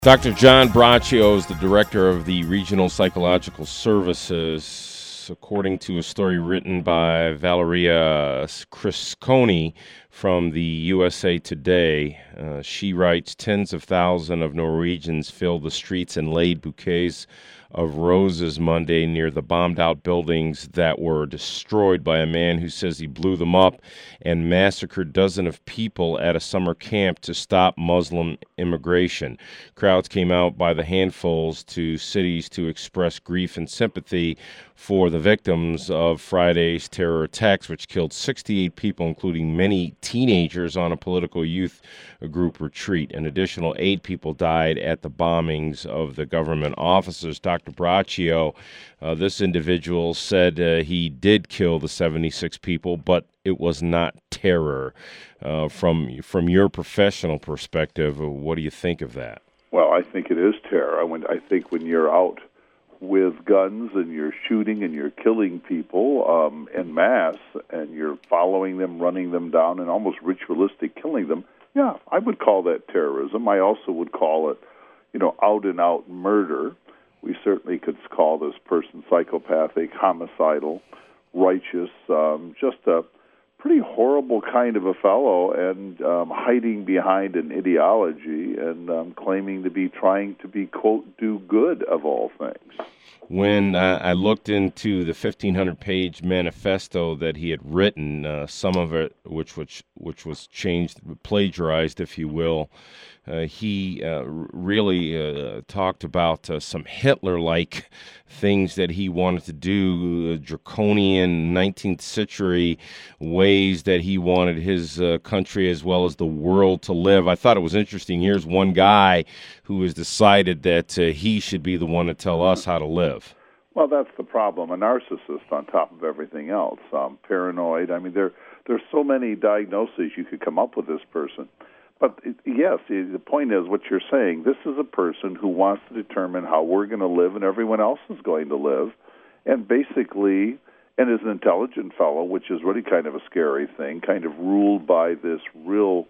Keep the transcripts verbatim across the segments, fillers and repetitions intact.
Doctor John Braccio is the director of the Regional Psychological Services. According to a story written by Valeria Crisconi from the U S A Today, uh, she writes, tens of thousands of Norwegians filled the streets and laid bouquets of roses Monday near the bombed-out buildings that were destroyed by a man who says he blew them up and massacred dozens of people at a summer camp to stop Muslim immigration. Crowds came out by the handfuls to cities to express grief and sympathy for the victims of Friday's terror attacks, which killed sixty-eight people, including many teenagers, on a political youth group retreat. An additional eight people died at the bombings of the government offices. Doctor Braccio, uh, this individual said uh, he did kill the seventy-six people, but it was not terror. Uh, from from your professional perspective, what do you think of that? Well, I think it is terror. I, when, I think when you're out with guns and you're shooting and you're killing people um, en masse and you're following them, running them down, and almost ritualistic killing them, yeah, I would call that terrorism. I also would call it, you know, out-and-out murder. We certainly could call this person psychopathic, homicidal, righteous, um, just a pretty horrible kind of a fellow, and um, hiding behind an ideology and um, claiming to be trying to be, quote, do good of all things. When uh, I looked into the fifteen hundred page manifesto that he had written, uh, some of it which which which was changed, plagiarized, if you will, uh, he uh, really uh, talked about uh, some Hitler-like things that he wanted to do, uh, draconian nineteenth century ways that he wanted his uh, country as well as the world to live. I thought it was interesting. Here's one guy who has decided that uh, he should be the one to tell us how to live. Well, that's the problem. A narcissist on top of everything else. Um, paranoid. I mean, there there's so many diagnoses you could come up with this person. But it, yes, the point is what you're saying. This is a person who wants to determine how we're going to live and everyone else is going to live, and basically, and is an intelligent fellow, which is really kind of a scary thing, kind of ruled by this real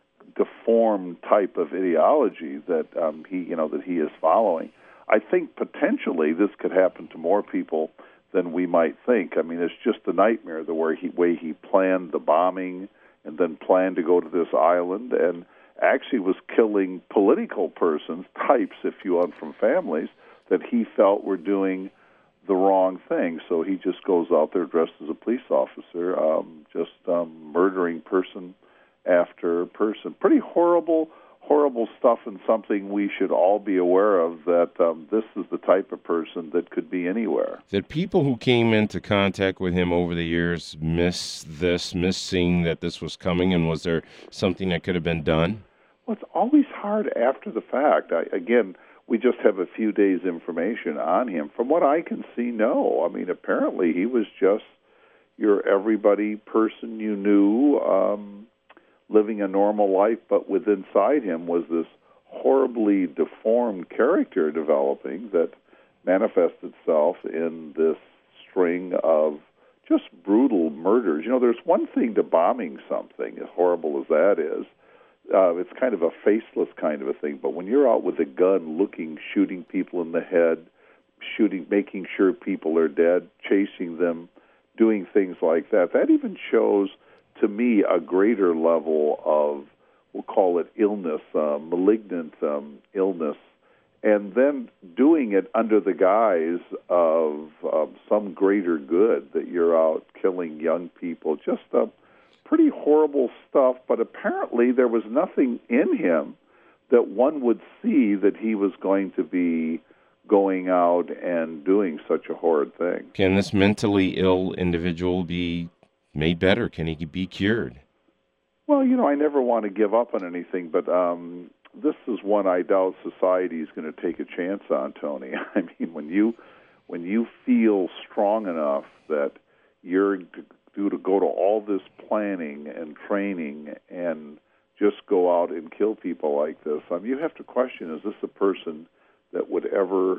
deformed type of ideology that um, he, you know, that he is following. I think potentially this could happen to more people than we might think. I mean, it's just a nightmare the way he, way he planned the bombing and then planned to go to this island and actually was killing political persons, types, if you want, from families that he felt were doing the wrong thing. So he just goes out there dressed as a police officer, um, just um, murdering person after person. Pretty horrible horrible stuff, and something we should all be aware of, that um, this is the type of person that could be anywhere. Did people who came into contact with him over the years miss this, miss seeing that this was coming, and was there something that could have been done? Well, it's always hard after the fact. I, again, we just have a few days' information on him. From what I can see, no. I mean, apparently he was just your everybody person you knew, um, living a normal life, but with inside him was this horribly deformed character developing that manifests itself in this string of just brutal murders. You know, there's one thing to bombing something, as horrible as that is. Uh, it's kind of a faceless kind of a thing, but when you're out with a gun looking, shooting people in the head, shooting, making sure people are dead, chasing them, doing things like that, that even shows to me a greater level of, we'll call it illness, uh, malignant um, illness, and then doing it under the guise of um, some greater good, that you're out killing young people. Just uh, pretty horrible stuff, but apparently there was nothing in him that one would see that he was going to be going out and doing such a horrid thing. Can this mentally ill individual be made better? Can he be cured? Well, you know, I never want to give up on anything, but um, this is one I doubt society is going to take a chance on, Tony. I mean, when you when you feel strong enough that you're due to go to all this planning and training and just go out and kill people like this, I mean, you have to question, is this a person that would ever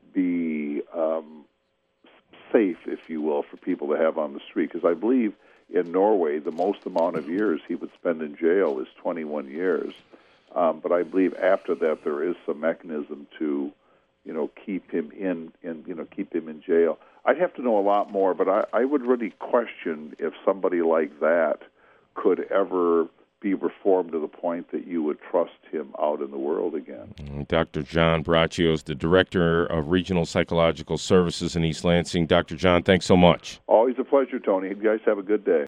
be um, safe, if you will, for people to have on the street? Because I believe in Norway, the most amount of years he would spend in jail is twenty-one years. Um, but I believe after that there is some mechanism to, you know, keep him in, in you know, keep him in jail. I'd have to know a lot more, but I, I would really question if somebody like that could ever be reformed to the point that you would trust him out in the world again. Doctor John Braccio is the Director of Regional Psychological Services in East Lansing. Doctor John, thanks so much. Always a pleasure, Tony. You guys have a good day.